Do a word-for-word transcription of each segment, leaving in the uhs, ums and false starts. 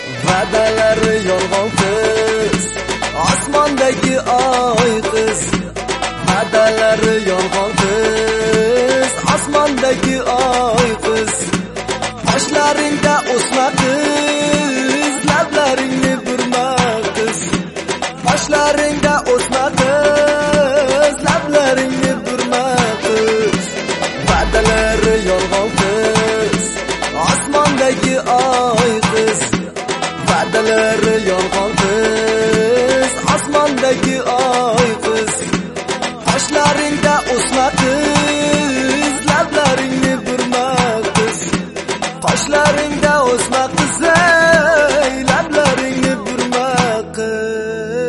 Va'dalari yolg'on qiz, osmondagi oy qiz. Va'dalari yolg'on qiz, osmondagi oy qiz. Qoshlaringda o'sma qiz, lablaringni burma qiz. Qoshlaringda o'sma qiz, lablaringni burma qiz. Va'dalari yolg'on qiz, osmondagi oy qiz. Va'dalari yolg'on qiz, osmondagi oy qiz. Qoshlaringda o'sma qiz, lablaringni burma qiz. Qoshlaringda o'sma qiz, lablaringni burma qiz.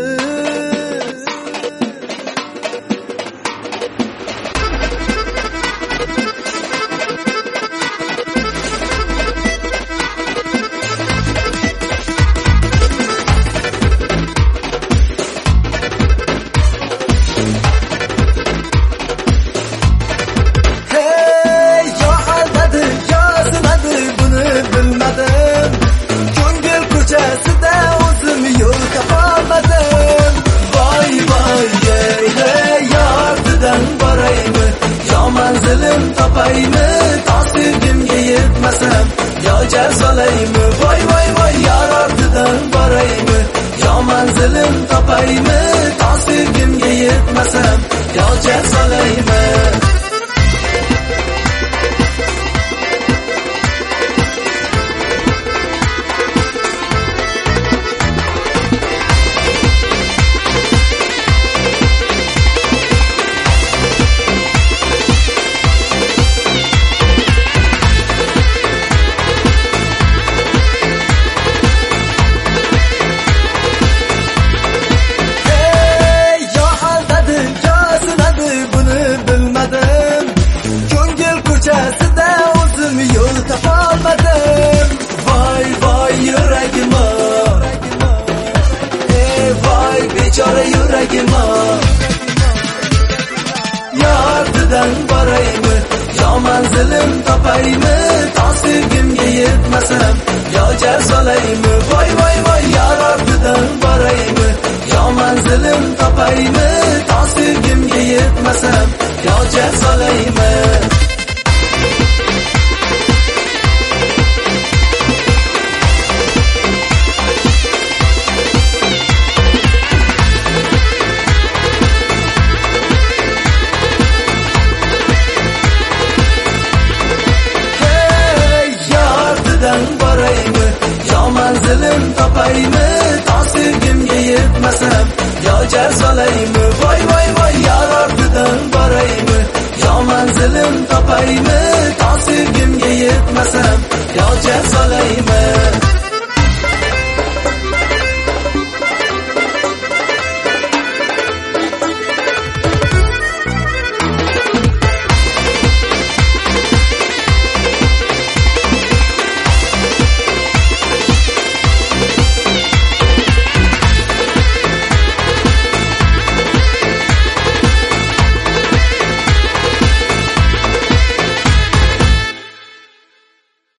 Manzilim topaymi, tasdigimga yetmasam, yo jar solaymi, voy voy voy, yar ortidan boraymi. Yo manzilim topaymi, tasdigimga yetmasam, yo jar solaymi. Voy voy yuragim, ey voy bechora yuragim. Yordidan boraymi, yo manzilim topaymi, tasdigimga yetmasam, yo jar solaymi. Voy voy voy, yar ortidan boraymi, yo manzilim topaymi, tasdigimga yetmasam, yo jar solaymi. Boraymi, yo manzilim topaymi, tasdigimga yetmasam, yo jar solaymi. Voy voy voy, yar ortidan boraymi, yo manzilim topaymi, tasdigimga yetmasam, yo jar solaymi.